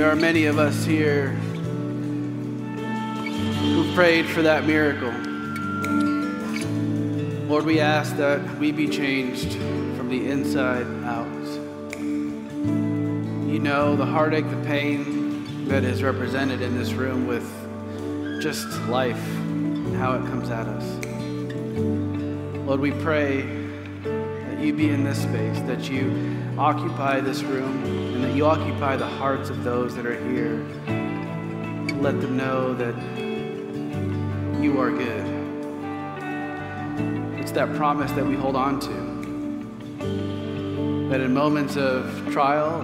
There are many of us here who prayed for that miracle. Lord, we ask that we be changed from the inside out. You know the heartache, the pain that is represented in this room with just life and how it comes at us. Lord, we pray that you be in this space, that you occupy this room, and that you occupy the hearts of those that are here. Let them know that you are good. It's that promise that we hold on to, that in moments of trial,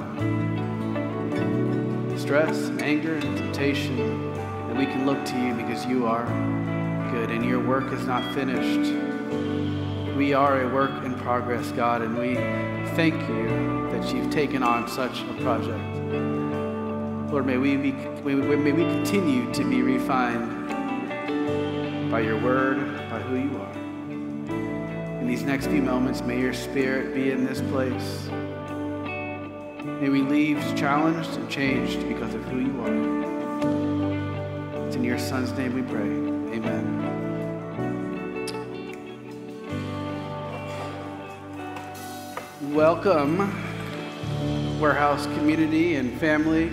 stress, and anger, and temptation, that we can look to you because you are good and your work is not finished. We are a work in progress, God, and we thank you that you've taken on such a project. Lord, may we continue to be refined by your word, by who you are. In these next few moments, may your spirit be in this place. May we leave challenged and changed because of who you are. It's in your son's name we pray. Amen. Welcome, Warehouse community and family.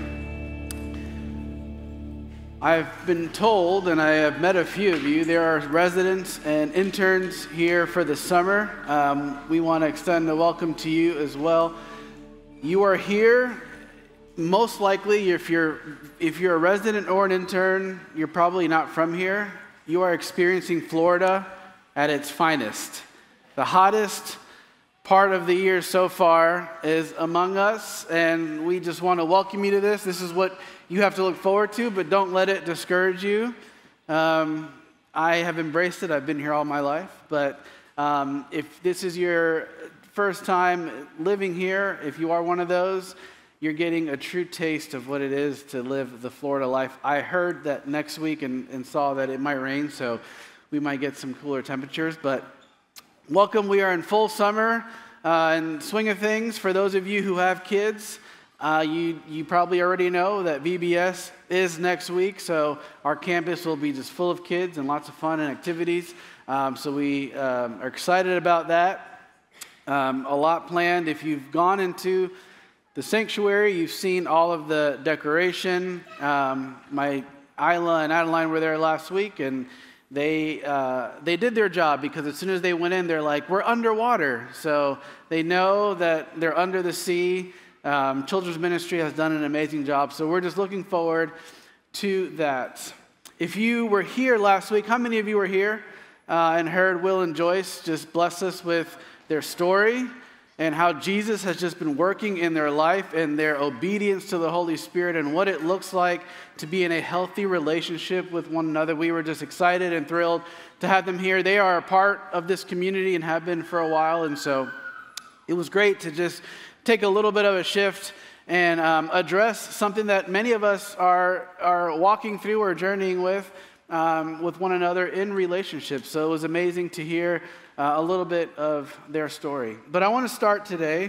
I've been told, and I have met a few of you, there are residents and interns here for the summer. We want to extend a welcome to you as well. You are here, most likely, if you're a resident or an intern, you're probably not from here. You are experiencing Florida at its finest. The hottest part of the year so far is among us, and we just want to welcome you to this. This is what you have to look forward to, but don't let it discourage you. I have embraced it. I've been here all my life, but if this is your first time living here, if you are one of those, you're getting a true taste of what it is to live the Florida life. I heard that next week and saw that it might rain, so we might get some cooler temperatures, but welcome. We are in full summer and swing of things. For those of you who have kids, you probably already know that VBS is next week, so our campus will be just full of kids and lots of fun and activities. So we are excited about that. A lot planned. If you've gone into the sanctuary, you've seen all of the decoration. My Isla and Adeline were there last week, and they did their job, because as soon as they went in, they're like, we're underwater. So they know that they're under the sea. Children's ministry has done an amazing job. So we're just looking forward to that. If you were here last week, how many of you were here and heard Will and Joyce just bless us with their story and how Jesus has just been working in their life and their obedience to the Holy Spirit and what it looks like to be in a healthy relationship with one another? We were just excited and thrilled to have them here. They are a part of this community and have been for a while, and so it was great to just take a little bit of a shift and address something that many of us are walking through or journeying with one another in relationships. So it was amazing to hear a little bit of their story. But I want to start today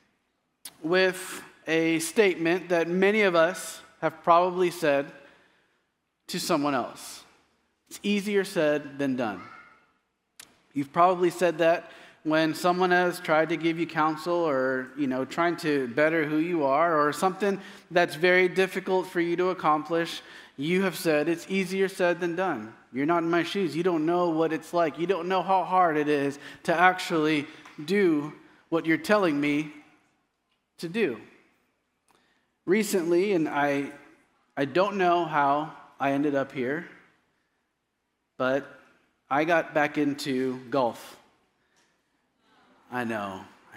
with a statement that many of us have probably said to someone else. It's easier said than done. You've probably said that when someone has tried to give you counsel or, trying to better who you are, or something that's very difficult for you to accomplish. You have said, it's easier said than done. You're not in my shoes. You don't know what it's like. You don't know how hard it is to actually do what you're telling me to do. Recently, and I don't know how I ended up here, but I got back into golf. I know.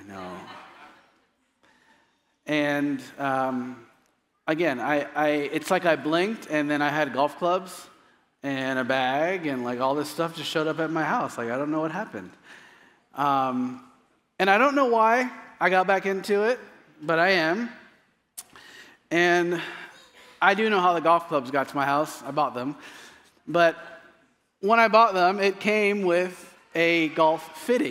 And again, it's like I blinked, and then I had golf clubs and a bag, and like all this stuff just showed up at my house. Like, I don't know what happened. And I don't know why I got back into it, but I am. And I do know how the golf clubs got to my house. I bought them. But when I bought them, it came with a golf fitting.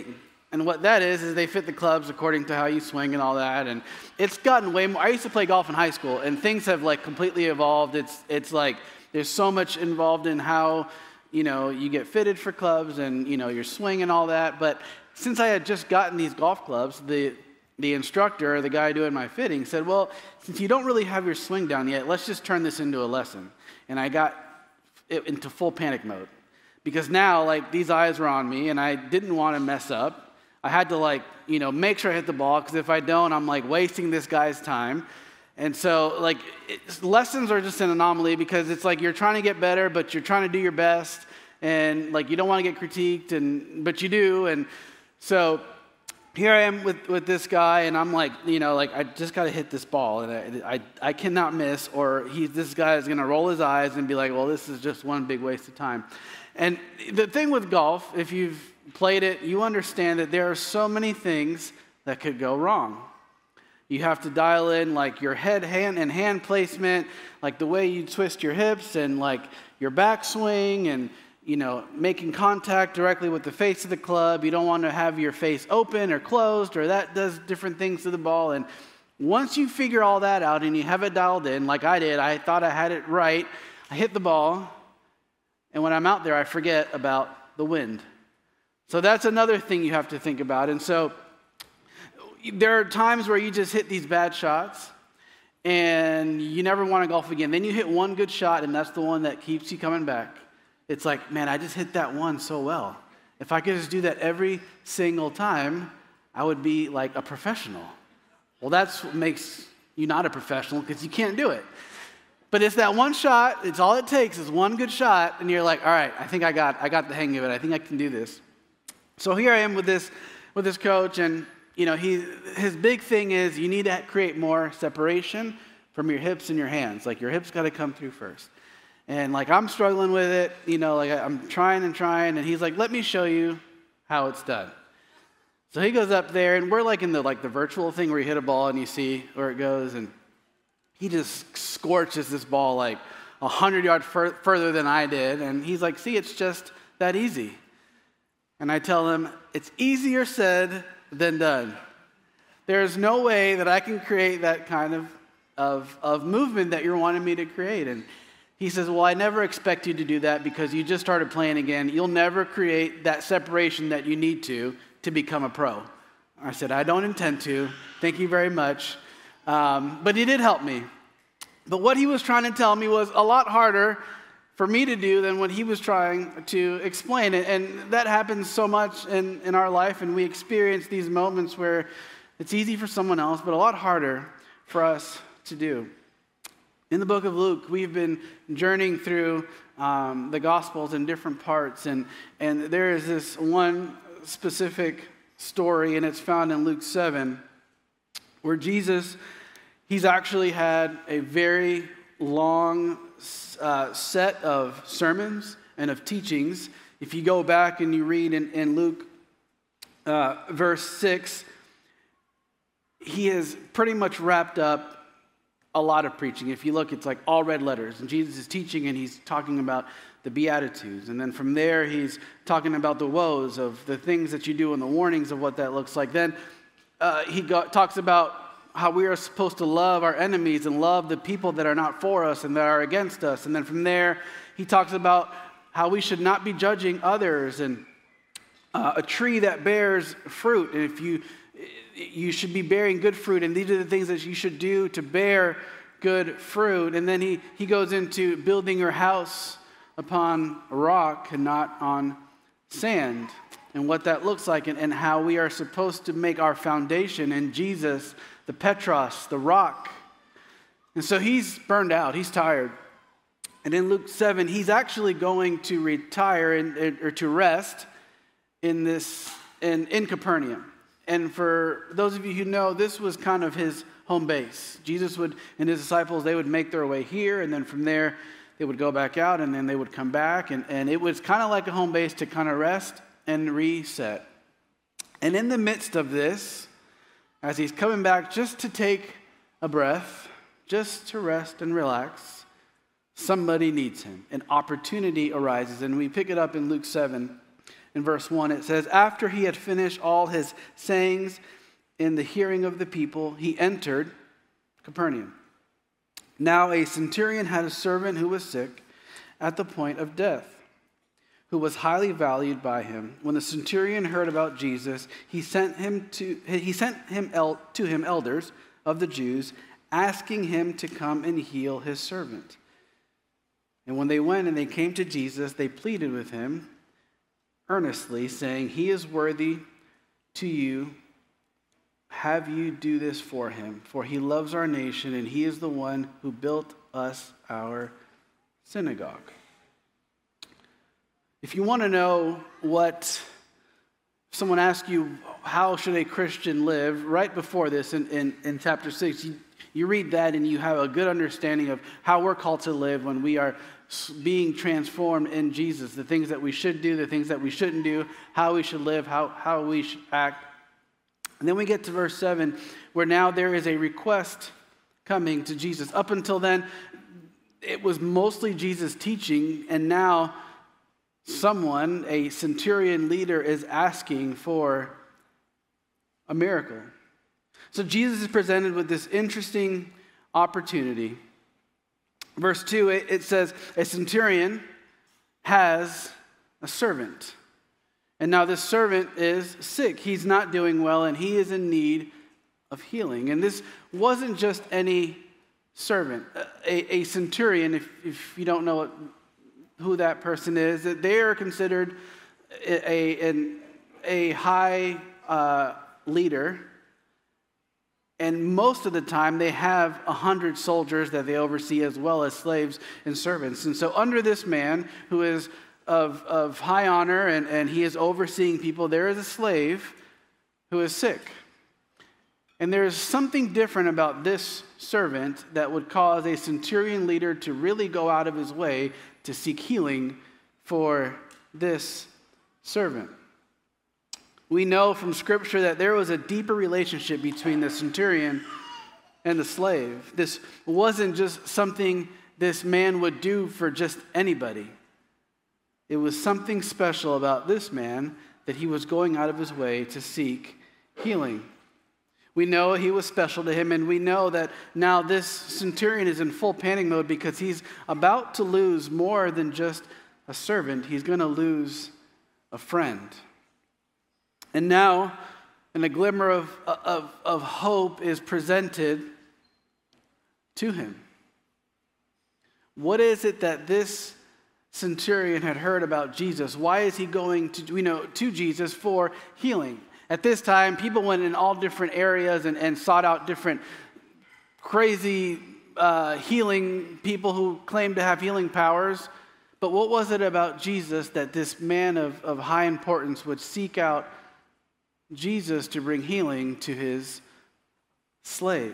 And what that is they fit the clubs according to how you swing and all that. And it's gotten way more. I used to play golf in high school, and things have like completely evolved. It's like there's so much involved in how, you get fitted for clubs and, your swing and all that. But since I had just gotten these golf clubs, the instructor, the guy doing my fitting, said, well, since you don't really have your swing down yet, let's just turn this into a lesson. And I got it into full panic mode. Because now, like, these eyes were on me, and I didn't want to mess up. I had to, make sure I hit the ball, because if I don't, I'm, wasting this guy's time. And so, lessons are just an anomaly, because it's like you're trying to get better, but you're trying to do your best, and, you don't want to get critiqued, but you do. And so here I am with this guy, and I'm I just got to hit this ball, and I cannot miss, or this guy is going to roll his eyes and be like, well, this is just one big waste of time. And the thing with golf, if you've played it, you understand that there are so many things that could go wrong. You have to dial in your hand placement, the way you twist your hips and your backswing and making contact directly with the face of the club. You don't want to have your face open or closed, or that does different things to the ball. And once you figure all that out and you have it dialed in, like I did, I thought I had it right. I hit the ball, and when I'm out there, I forget about the wind. So that's another thing you have to think about. And so there are times where you just hit these bad shots, and you never want to golf again. Then you hit one good shot, and that's the one that keeps you coming back. It's like, man, I just hit that one so well. If I could just do that every single time, I would be like a professional. Well, that's what makes you not a professional, because you can't do it. But it's that one shot. It's all it takes is one good shot, and you're like, all right, I think I got the hang of it. I think I can do this. So here I am with this coach, and his big thing is you need to create more separation from your hips and your hands. Your hips got to come through first. And I'm struggling with it, I'm trying, and he's like, let me show you how it's done. So he goes up there, and we're in the virtual thing where you hit a ball and you see where it goes, and he just scorches this ball 100 yards further than I did, and he's like, see, it's just that easy. And I tell him, it's easier said than done. There's no way that I can create that kind of movement that you're wanting me to create. And he says, well, I never expect you to do that because you just started playing again. You'll never create that separation that you need to become a pro. I said, I don't intend to. Thank you very much. But he did help me. But what he was trying to tell me was a lot harder for me to do than what he was trying to explain. And that happens so much in our life, and we experience these moments where it's easy for someone else, but a lot harder for us to do. In the book of Luke, we've been journeying through the Gospels in different parts, and there is this one specific story, and it's found in Luke 7, where Jesus, he's actually had a very long set of sermons and of teachings. If you go back and you read in Luke verse 6, he has pretty much wrapped up a lot of preaching. If you look, it's all red letters. And Jesus is teaching, and he's talking about the Beatitudes. And then from there, he's talking about the woes of the things that you do and the warnings of what that looks like. Then he talks about how we are supposed to love our enemies and love the people that are not for us and that are against us. And then from there, he talks about how we should not be judging others, and a tree that bears fruit. And if you should be bearing good fruit, and these are the things that you should do to bear good fruit. And then he goes into building your house upon a rock and not on sand, and what that looks like, and how we are supposed to make our foundation in Jesus, the Petros, the rock. And so he's burned out, he's tired. And in Luke 7, he's actually going to retire or to rest in Capernaum. And for those of you who know, this was kind of his home base. Jesus and his disciples, they would make their way here, and then from there, they would go back out, and then they would come back. And it was kind of like a home base to kind of rest and reset. And in the midst of this, as he's coming back just to take a breath, just to rest and relax, somebody needs him. An opportunity arises. And we pick it up in Luke 7. In verse 1, it says, "After he had finished all his sayings in the hearing of the people, he entered Capernaum. Now a centurion had a servant who was sick at the point of death, who was highly valued by him. When the centurion heard about Jesus, he sent to him elders of the Jews, asking him to come and heal his servant. And when they went and they came to Jesus, they pleaded with him earnestly, saying, 'He is worthy to you. Have you do this for him, for he loves our nation, and he is the one who built us our synagogue.'" If you want to know what someone asks you, how should a Christian live, right before this in chapter 6, you read that and you have a good understanding of how we're called to live when we are being transformed in Jesus, the things that we should do, the things that we shouldn't do, how we should live, how we should act. And then we get to verse 7, where now there is a request coming to Jesus. Up until then, it was mostly Jesus teaching, and now someone, a centurion leader, is asking for a miracle. So Jesus is presented with this interesting opportunity. Verse 2, it says, a centurion has a servant. And now this servant is sick. He's not doing well, and he is in need of healing. And this wasn't just any servant. A centurion, if you don't know who that person is, that they are considered a high leader. And most of the time, they have 100 soldiers that they oversee, as well as slaves and servants. And so under this man, who is of high honor, and he is overseeing people, there is a slave who is sick. And there's something different about this servant that would cause a centurion leader to really go out of his way to seek healing for this servant. We know from Scripture that there was a deeper relationship between the centurion and the slave. This wasn't just something this man would do for just anybody. It was something special about this man that he was going out of his way to seek healing. We know he was special to him, and we know that now this centurion is in full panic mode because he's about to lose more than just a servant. He's going to lose a friend. And now, and a glimmer of hope is presented to him. What is it that this centurion had heard about Jesus? Why is he going to Jesus for healing? At this time, people went in all different areas and sought out different crazy healing people who claimed to have healing powers. But what was it about Jesus that this man of high importance would seek out Jesus to bring healing to his slave?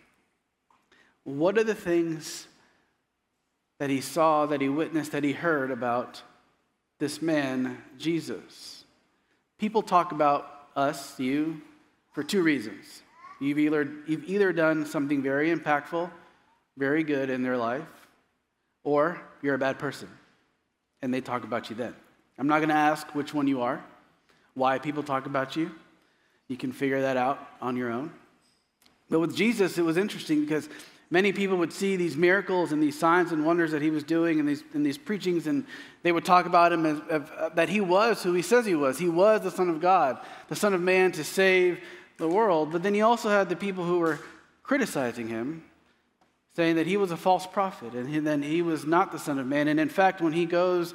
What are the things that he saw, that he witnessed, that he heard about this man, Jesus? People talk about us, you, for two reasons. You've either done something very impactful, very good in their life, or you're a bad person, and they talk about you then. I'm not going to ask which one you are, why people talk about you. You can figure that out on your own. But with Jesus, it was interesting because many people would see these miracles and these signs and wonders that he was doing in these preachings, and they would talk about him as that he was who he says he was. He was the Son of God, the Son of Man to save the world. But then he also had the people who were criticizing him, saying that he was a false prophet, and then he was not the Son of Man. And in fact, when he goes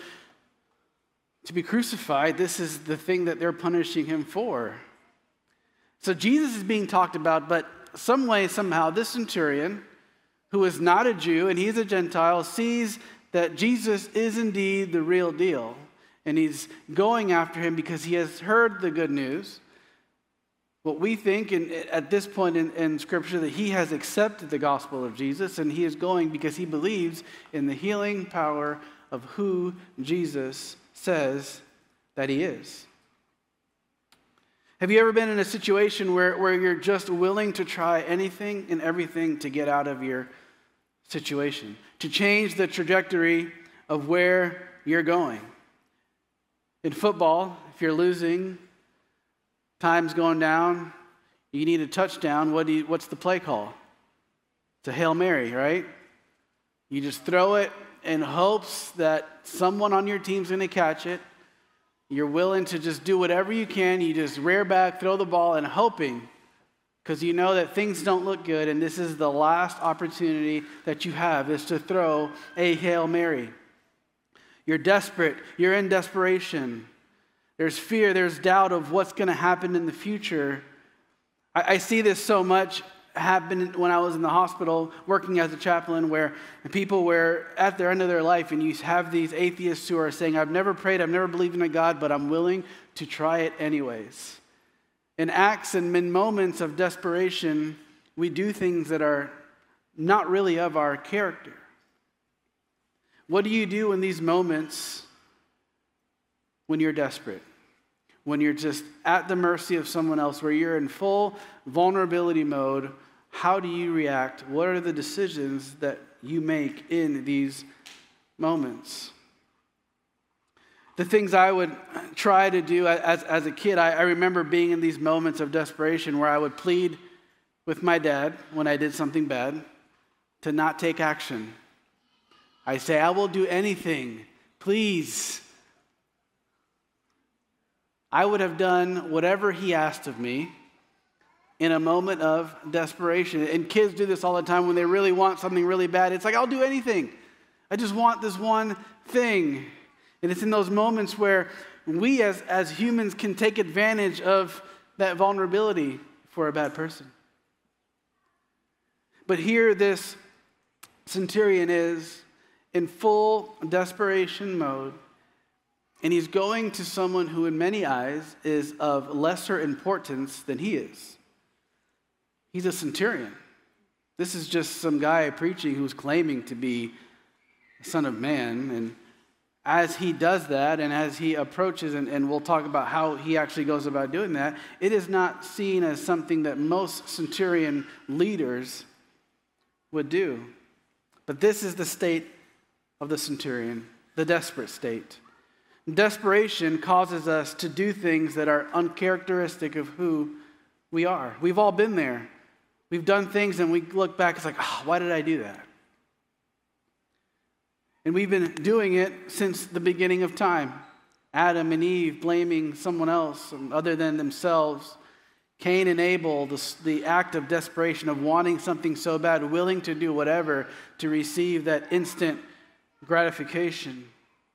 to be crucified, this is the thing that they're punishing him for. So Jesus is being talked about, but some way, somehow, this centurion, who is not a Jew and he's a Gentile, sees that Jesus is indeed the real deal. And he's going after him because he has heard the good news. What we think at this point in Scripture, that he has accepted the gospel of Jesus, and he is going because he believes in the healing power of who Jesus says that he is. Have you ever been in a situation where you're just willing to try anything and everything to get out of your situation, to change the trajectory of where you're going? In football, if you're losing, time's going down, you need a touchdown, what's the play call? It's a Hail Mary, right? You just throw it in hopes that someone on your team's going to catch it. You're willing to just do whatever you can. You just rear back, throw the ball, and hoping, because you know that things don't look good, and this is the last opportunity that you have, is to throw a Hail Mary. You're desperate. You're in desperation. There's fear. There's doubt of what's going to happen in the future. I see this so much happen when I was in the hospital working as a chaplain, where people were at the end of their life, and you have these atheists who are saying, I've never prayed, I've never believed in a God, but I'm willing to try it anyways. In acts and in moments of desperation, we do things that are not really of our character. What do you do in these moments when you're desperate? When you're just at the mercy of someone else, where you're in full vulnerability mode, how do you react? What are the decisions that you make in these moments? The things I would try to do as a kid, I remember being in these moments of desperation where I would plead with my dad when I did something bad to not take action. I say, I will do anything, please. I would have done whatever he asked of me in a moment of desperation. And kids do this all the time when they really want something really bad. It's like, I'll do anything. I just want this one thing. And it's in those moments where we as humans can take advantage of that vulnerability for a bad person. But here this centurion is in full desperation mode, and he's going to someone who in many eyes is of lesser importance than he is. He's a centurion. This is just some guy preaching who's claiming to be the Son of Man. And as he does that, and as he approaches, and we'll talk about how he actually goes about doing that, it is not seen as something that most centurion leaders would do. But this is the state of the centurion, the desperate state. Desperation causes us to do things that are uncharacteristic of who we are. We've all been there. We've done things and we look back, it's like, why did I do that? And we've been doing it since the beginning of time. Adam and Eve blaming someone else other than themselves. Cain and Abel, the act of desperation of wanting something so bad, willing to do whatever to receive that instant gratification.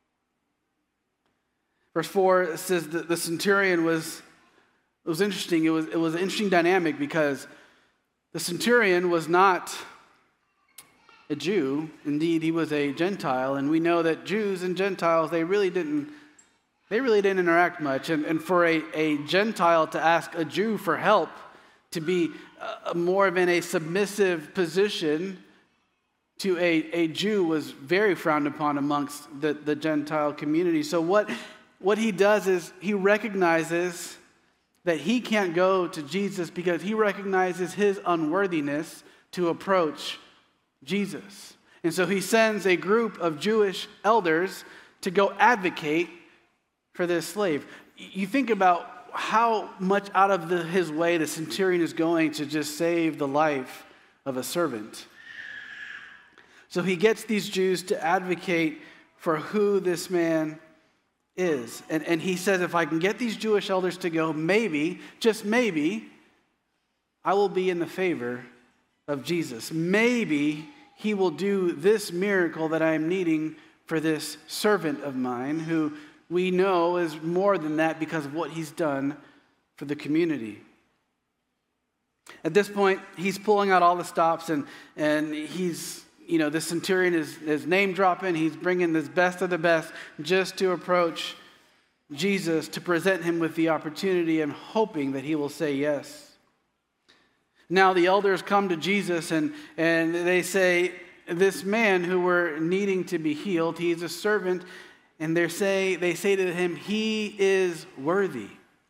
Verse 4 says that the centurion was interesting. It was an interesting dynamic because the centurion was not a Jew. Indeed, he was a Gentile, and we know that Jews and Gentiles, they really didn't interact much. And for a Gentile to ask a Jew for help, to be more of in a submissive position to a Jew, was very frowned upon amongst the Gentile community. So what he does is he recognizes that he can't go to Jesus because he recognizes his unworthiness to approach Jesus. And so he sends a group of Jewish elders to go advocate for this slave. You think about how much out of his way the centurion is going to just save the life of a servant. So he gets these Jews to advocate for who this man is. And he says, if I can get these Jewish elders to go, maybe, just maybe, I will be in the favor of Jesus. Maybe he will do this miracle that I am needing for this servant of mine, who we know is more than that because of what he's done for the community. At this point, he's pulling out all the stops, and he's, the centurion is name dropping. He's bringing this best of the best just to approach Jesus, to present him with the opportunity and hoping that he will say yes. Now the elders come to Jesus and they say, this man who we're needing to be healed, he's a servant, and they say to him, he is worthy.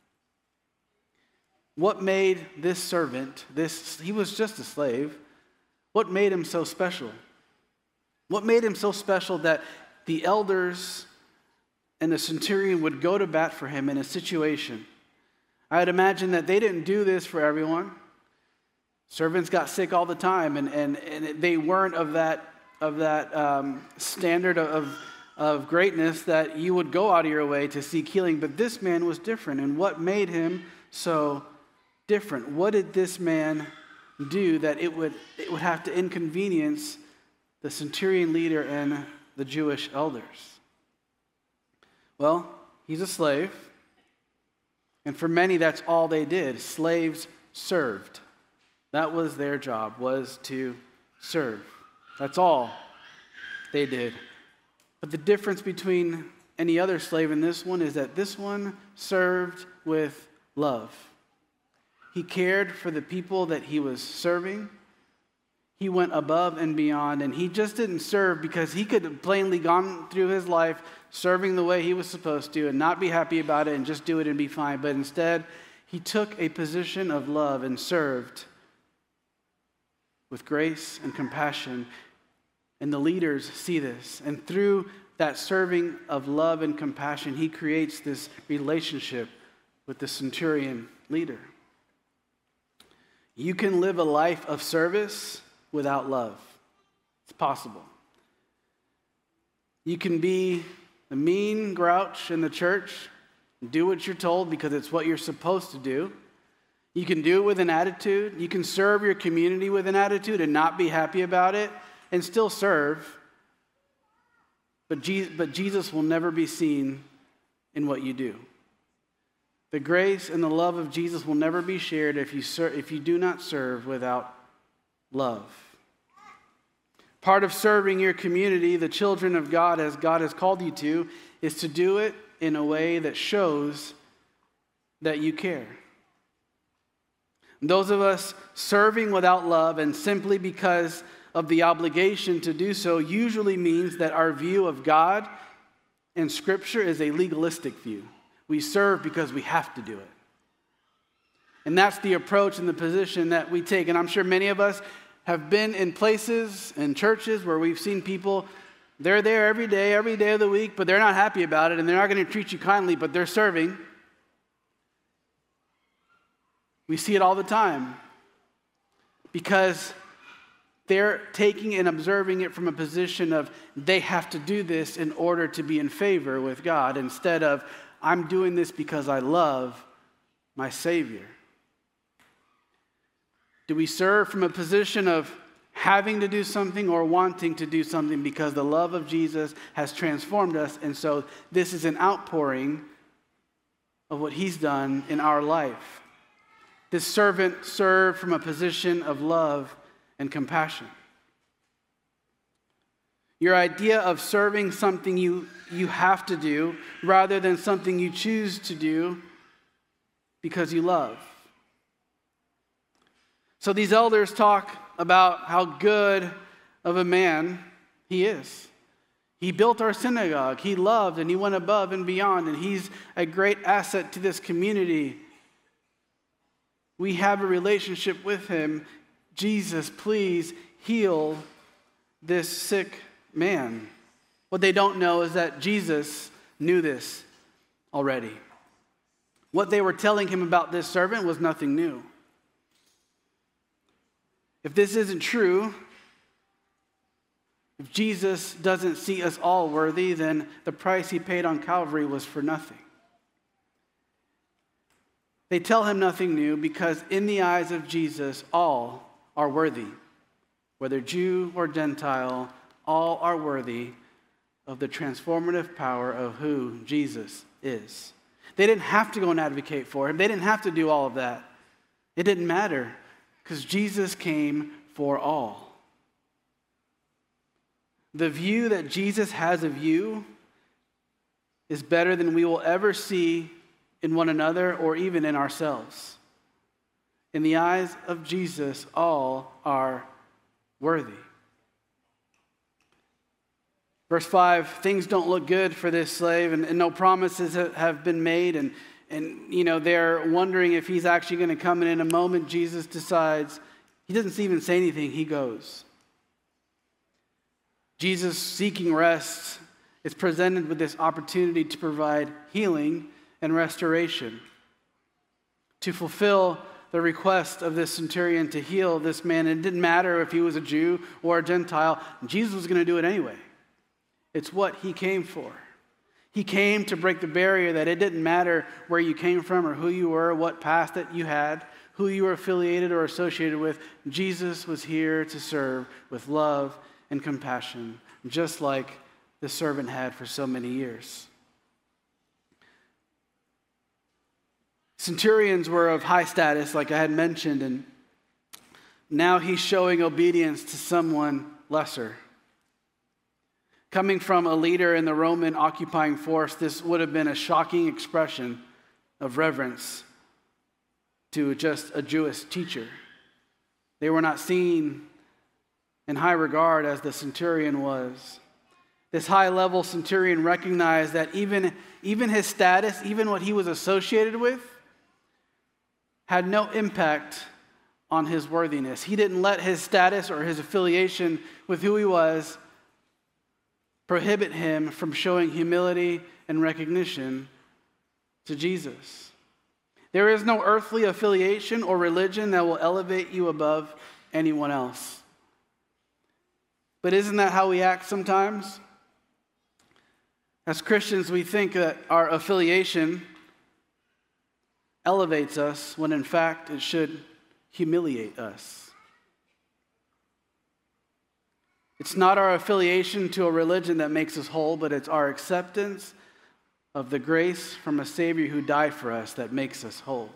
What made this servant, he was just a slave, what made him so special? What made him so special that the elders and the centurion would go to bat for him in a situation. I'd imagine that they didn't do this for everyone. Servants got sick all the time, and they weren't of that standard of greatness that you would go out of your way to seek healing. But this man was different. And what made him so different? What did this man do that it would have to inconvenience the centurion leader and the Jewish elders? Well, he's a slave. And for many, that's all they did. Slaves served. That was their job, was to serve. That's all they did. But the difference between any other slave and this one is that this one served with love. He cared for the people that he was serving. He went above and beyond, and he just didn't serve because he could have plainly gone through his life serving the way he was supposed to and not be happy about it and just do it and be fine. But instead, he took a position of love and served with grace and compassion. And the leaders see this. And through that serving of love and compassion, he creates this relationship with the centurion leader. You can live a life of service without love. It's possible. You can be the mean grouch in the church, do what you're told because it's what you're supposed to do. You can do it with an attitude. You can serve your community with an attitude and not be happy about it and still serve. But Jesus will never be seen in what you do. The grace and the love of Jesus will never be shared if you do not serve without love. Part of serving your community, the children of God, as God has called you to, is to do it in a way that shows that you care. Those of us serving without love and simply because of the obligation to do so usually means that our view of God and Scripture is a legalistic view. We serve because we have to do it. And that's the approach and the position that we take. And I'm sure many of us have been in places and churches where we've seen people, they're there every day of the week, but they're not happy about it and they're not going to treat you kindly, but they're serving. We see it all the time because they're taking and observing it from a position of they have to do this in order to be in favor with God instead of I'm doing this because I love my Savior. Do we serve from a position of having to do something or wanting to do something because the love of Jesus has transformed us, and so this is an outpouring of what he's done in our life? This servant served from a position of love and compassion. Your idea of serving something you have to do rather than something you choose to do because you love. So these elders talk about how good of a man he is. He built our synagogue. He loved and he went above and beyond, and he's a great asset to this community. We have a relationship with him. Jesus, please heal this sick man. What they don't know is that Jesus knew this already. What they were telling him about this servant was nothing new. If this isn't true, if Jesus doesn't see us all worthy, then the price he paid on Calvary was for nothing. They tell him nothing new because in the eyes of Jesus, all are worthy. Whether Jew or Gentile, all are worthy of the transformative power of who Jesus is. They didn't have to go and advocate for him. They didn't have to do all of that. It didn't matter because Jesus came for all. The view that Jesus has of you is better than we will ever see in one another or even in ourselves. In the eyes of Jesus, all are worthy. Verse 5, things don't look good for this slave, and no promises have been made, and they're wondering if he's actually going to come, and in a moment Jesus decides, he doesn't even say anything, he goes. Jesus, seeking rest is presented with this opportunity to provide healing and restoration, to fulfill the request of this centurion to heal this man. And it didn't matter if he was a Jew or a Gentile. Jesus was going to do it anyway. It's what he came for. He came to break the barrier that it didn't matter where you came from or who you were, what past that you had, who you were affiliated or associated with. Jesus was here to serve with love and compassion, just like the servant had for so many years. Centurions were of high status, like I had mentioned, and now he's showing obedience to someone lesser. Coming from a leader in the Roman occupying force, this would have been a shocking expression of reverence to just a Jewish teacher. They were not seen in high regard as the centurion was. This high-level centurion recognized that even his status, even what he was associated with, had no impact on his worthiness. He didn't let his status or his affiliation with who he was prohibit him from showing humility and recognition to Jesus. There is no earthly affiliation or religion that will elevate you above anyone else. But isn't that how we act sometimes? As Christians, we think that our affiliation elevates us when in fact it should humiliate us. It's not our affiliation to a religion that makes us whole, but it's our acceptance of the grace from a Savior who died for us that makes us whole.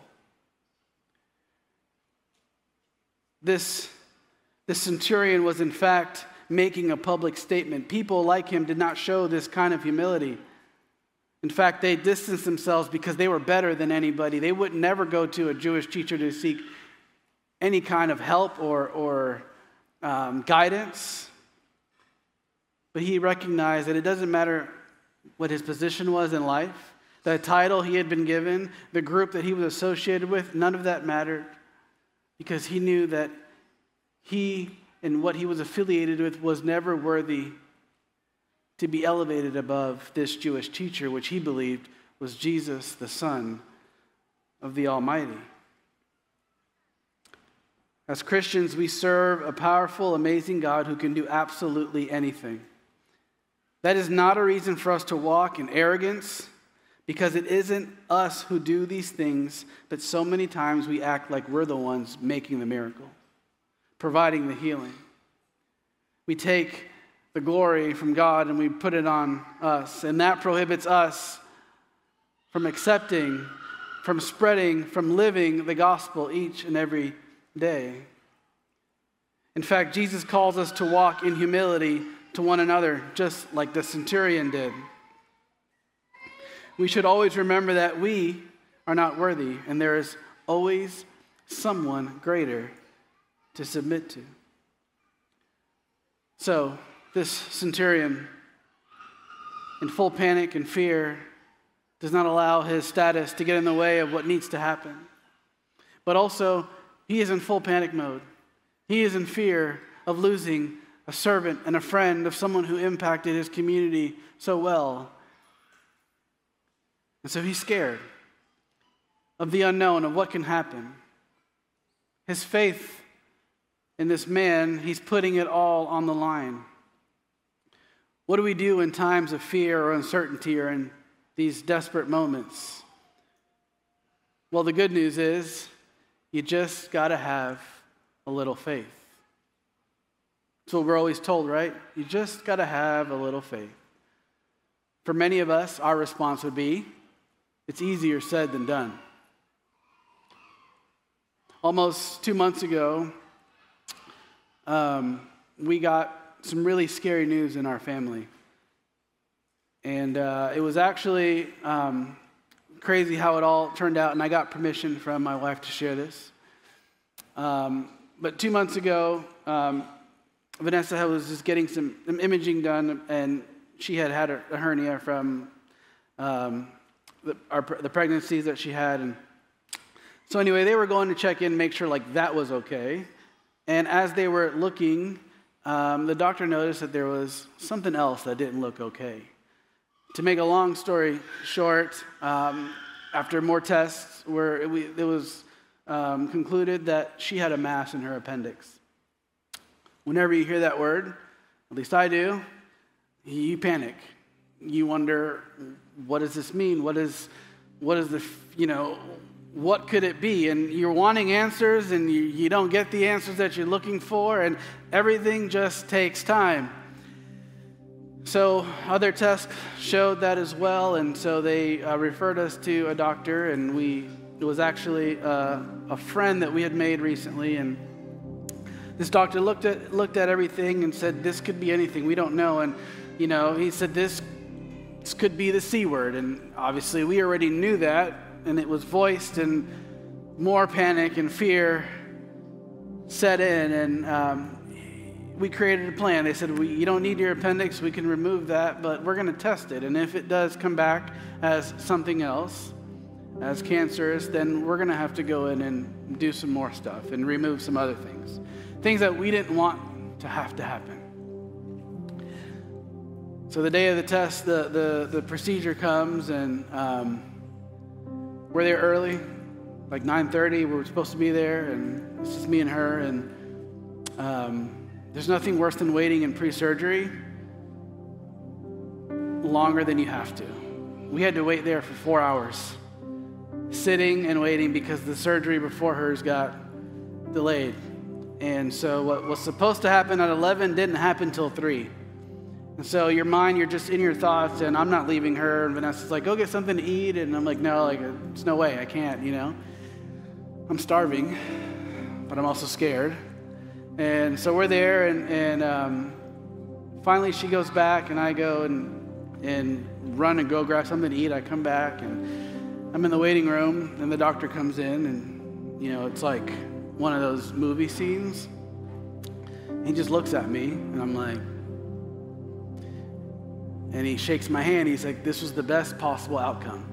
This centurion was in fact making a public statement. People like him did not show this kind of humility. In fact, they distanced themselves because they were better than anybody. They would never go to a Jewish teacher to seek any kind of help or guidance. But he recognized that it doesn't matter what his position was in life, the title he had been given, the group that he was associated with, none of that mattered, because he knew that he and what he was affiliated with was never worthy to be elevated above this Jewish teacher, which he believed was Jesus, the Son of the Almighty. As Christians, we serve a powerful, amazing God who can do absolutely anything. That is not a reason for us to walk in arrogance, because it isn't us who do these things, but so many times we act like we're the ones making the miracle, providing the healing. We take the glory from God and we put it on us, and that prohibits us from accepting, from spreading, from living the gospel each and every day. In fact, Jesus calls us to walk in humility to one another, just like the centurion did. We should always remember that we are not worthy, and there is always someone greater to submit to. So, this centurion, in full panic and fear, does not allow his status to get in the way of what needs to happen. But also, he is in full panic mode. He is in fear of losing a servant and a friend of someone who impacted his community so well. And so he's scared of the unknown, of what can happen. His faith in this man, he's putting it all on the line. What do we do in times of fear or uncertainty or in these desperate moments? Well, the good news is you just got to have a little faith. That's what we're always told, right? You just got to have a little faith. For many of us, our response would be, it's easier said than done. Almost 2 months ago, we got some really scary news in our family. And it was actually crazy how it all turned out, and I got permission from my wife to share this. But 2 months ago, Vanessa was just getting some imaging done, and she had a hernia from the pregnancies that she had. And so anyway, they were going to check in, make sure that was okay. And as they were looking, the doctor noticed that there was something else that didn't look okay. To make a long story short, after more tests, it was concluded that she had a mass in her appendix. Whenever you hear that word, at least I do, you panic. You wonder, what does this mean? What could it be? And you're wanting answers, and you don't get the answers that you're looking for, and everything just takes time. So other tests showed that as well, and so they referred us to a doctor, and it was actually a friend that we had made recently, and this doctor looked at everything and said, this could be anything, we don't know. And he said this could be the C word, and obviously we already knew that, and it was voiced, and more panic and fear set in, and we created a plan. They said, you don't need your appendix, we can remove that, but we're going to test it. And if it does come back as something else, as cancerous, then we're going to have to go in and do some more stuff and remove some other things. Things that we didn't want to happen. So the day of the test, the procedure comes, and we're there early, like 9:30. We were supposed to be there, and it's just me and her, and there's nothing worse than waiting in pre-surgery longer than you have to. We had to wait there for 4 hours, sitting and waiting because the surgery before hers got delayed. And so what was supposed to happen at 11 didn't happen till 3. And so your mind, you're just in your thoughts, and I'm not leaving her, and Vanessa's like, go get something to eat, and I'm like, no, there's no way, I can't, I'm starving, but I'm also scared. And so we're there, and finally she goes back, and I go and run and go grab something to eat. I come back, and I'm in the waiting room, and the doctor comes in, and it's like one of those movie scenes. He just looks at me, and I'm like, and he shakes my hand. He's like, this was the best possible outcome.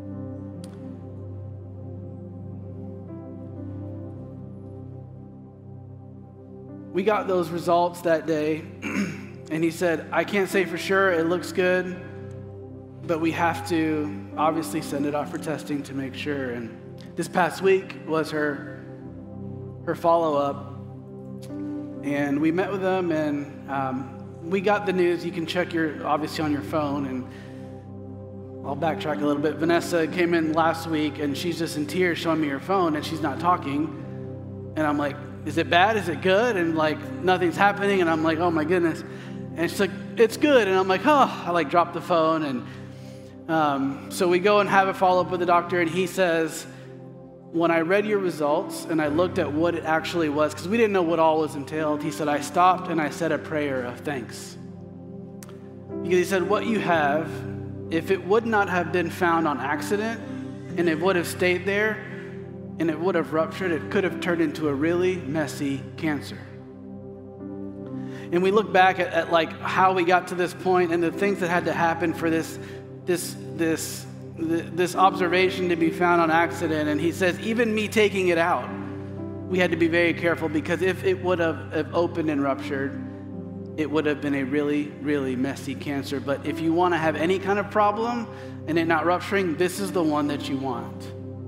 We got those results that day, and he said, I can't say for sure, it looks good, but we have to obviously send it off for testing to make sure. And this past week was her follow-up, and we met with them, and we got the news. You can check obviously on your phone, and I'll backtrack a little bit. Vanessa came in last week, and she's just in tears showing me her phone, and she's not talking, and I'm like, is it bad? Is it good? And nothing's happening, and I'm like, oh my goodness. And she's like, it's good. And I'm like, oh, I dropped the phone. And so we go and have a follow-up with the doctor, and he says, when I read your results and I looked at what it actually was, because we didn't know what all was entailed, he said, I stopped and I said a prayer of thanks. Because he said, what you have, if it would not have been found on accident, and it would have stayed there, and it would have ruptured, it could have turned into a really messy cancer. And we look back at how we got to this point and the things that had to happen for this observation to be found on accident. And he says, even me taking it out, we had to be very careful, because if it would have opened and ruptured, it would have been a really, really messy cancer. But if you want to have any kind of problem and it not rupturing, this is the one that you want.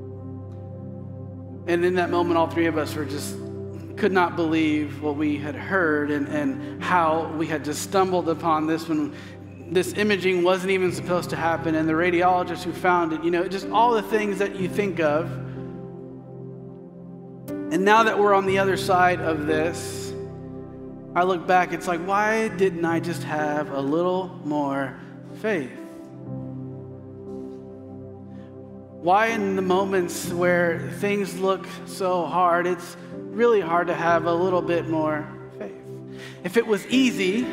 And in that moment, all three of us could not believe what we had heard, and how we had just stumbled upon this when this imaging wasn't even supposed to happen, and the radiologist who found it, just all the things that you think of. And now that we're on the other side of this, I look back, it's like, why didn't I just have a little more faith? Why in the moments where things look so hard, it's really hard to have a little bit more faith? If it was easy,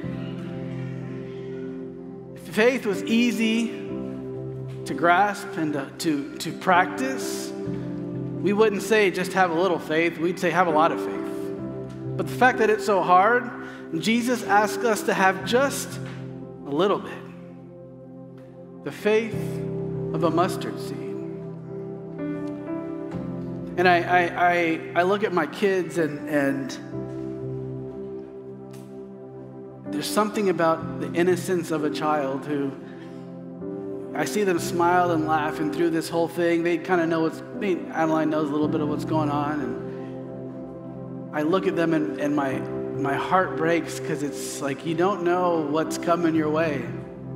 if faith was easy to grasp and to practice, we wouldn't say just have a little faith, we'd say have a lot of faith. But the fact that it's so hard, Jesus asks us to have just a little bit. The faith of a mustard seed. And I look at my kids, and there's something about the innocence of a child who I see them smile and laugh, and through this whole thing, they kind of know Adeline knows a little bit of what's going on, and I look at them and my heart breaks, because it's like, you don't know what's coming your way.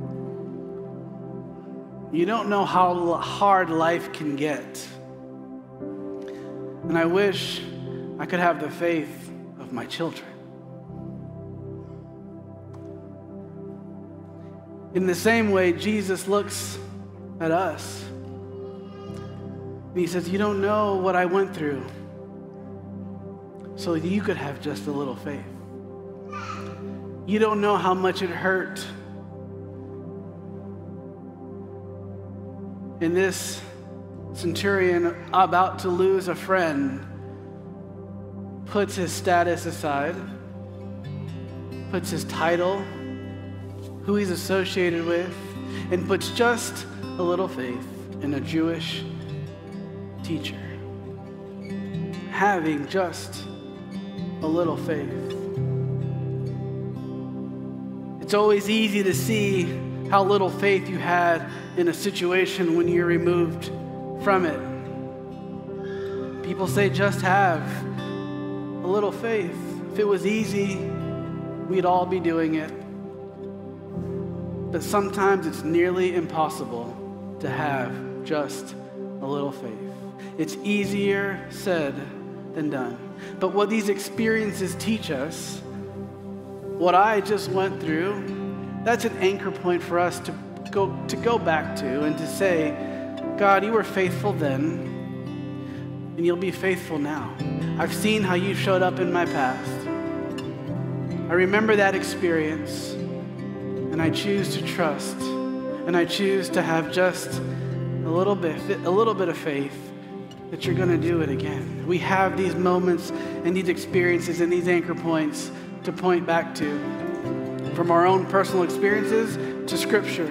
You don't know how hard life can get. And I wish I could have the faith of my children. In the same way, Jesus looks at us. And he says, you don't know what I went through, so you could have just a little faith. You don't know how much it hurt. And this centurion, about to lose a friend, puts his status aside, puts his title, who he's associated with, and puts just a little faith in a Jewish teacher. Having just a little faith. It's always easy to see how little faith you had in a situation when you're removed from it. People say just have a little faith. If it was easy, we'd all be doing it. But sometimes it's nearly impossible to have just a little faith. It's easier said than done. But what these experiences teach us, what I just went through, that's an anchor point for us to go back to and to say, God, you were faithful then, and you'll be faithful now. I've seen how you showed up in my past. I remember that experience, and I choose to trust, and I choose to have just a little bit of faith that you're going to do it again. We have these moments and these experiences and these anchor points to point back to, from our own personal experiences to Scripture.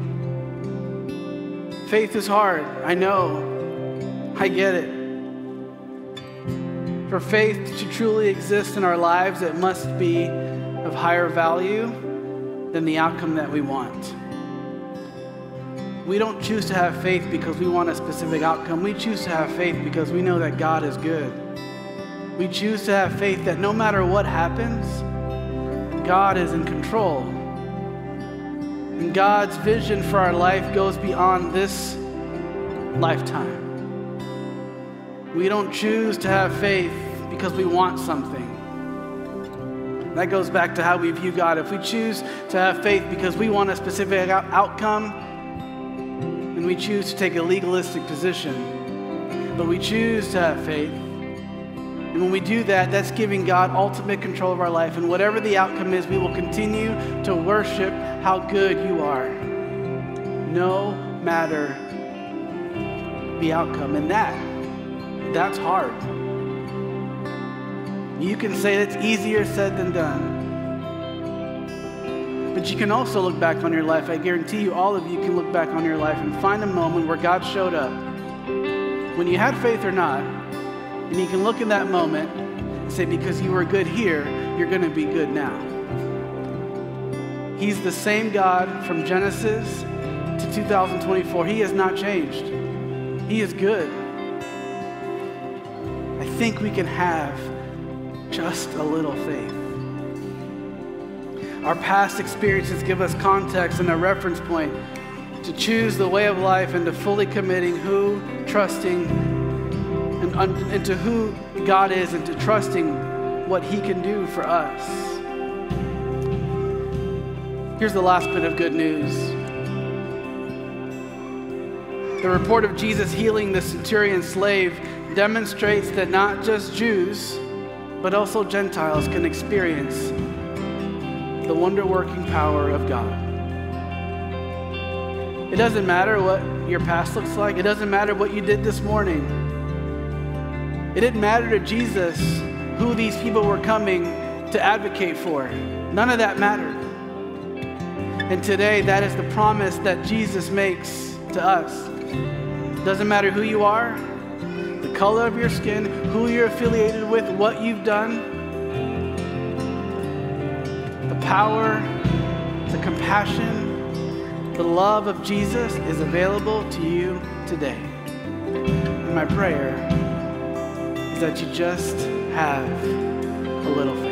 Faith is hard. I know. I get it. For faith to truly exist in our lives, it must be of higher value than the outcome that we want. We don't choose to have faith because we want a specific outcome. We choose to have faith because we know that God is good. We choose to have faith that no matter what happens, God is in control. And God's vision for our life goes beyond this lifetime. We don't choose to have faith because we want something. That goes back to how we view God. If we choose to have faith because we want a specific outcome, then we choose to take a legalistic position. But we choose to have faith. And when we do that, that's giving God ultimate control of our life. And whatever the outcome is, we will continue to worship how good you are, no matter the outcome. And that's hard. You can say it's easier said than done. But you can also look back on your life. I guarantee you, all of you can look back on your life and find a moment where God showed up, when you had faith or not. And you can look in that moment and say, because you were good here, you're going to be good now. He's the same God from Genesis to 2024. He has not changed. He is good. I think we can have just a little faith. Our past experiences give us context and a reference point to choose the way of life and to fully committing trusting into who God is and to trusting what He can do for us. Here's the last bit of good news. The report of Jesus healing the centurion slave demonstrates that not just Jews, but also Gentiles can experience the wonder-working power of God. It doesn't matter what your past looks like. It doesn't matter what you did this morning. It didn't matter to Jesus who these people were coming to advocate for. None of that mattered. And today, that is the promise that Jesus makes to us. It doesn't matter who you are, the color of your skin, who you're affiliated with, what you've done. The power, the compassion, The love of Jesus is available to you today. And my prayer is that you just have a little faith.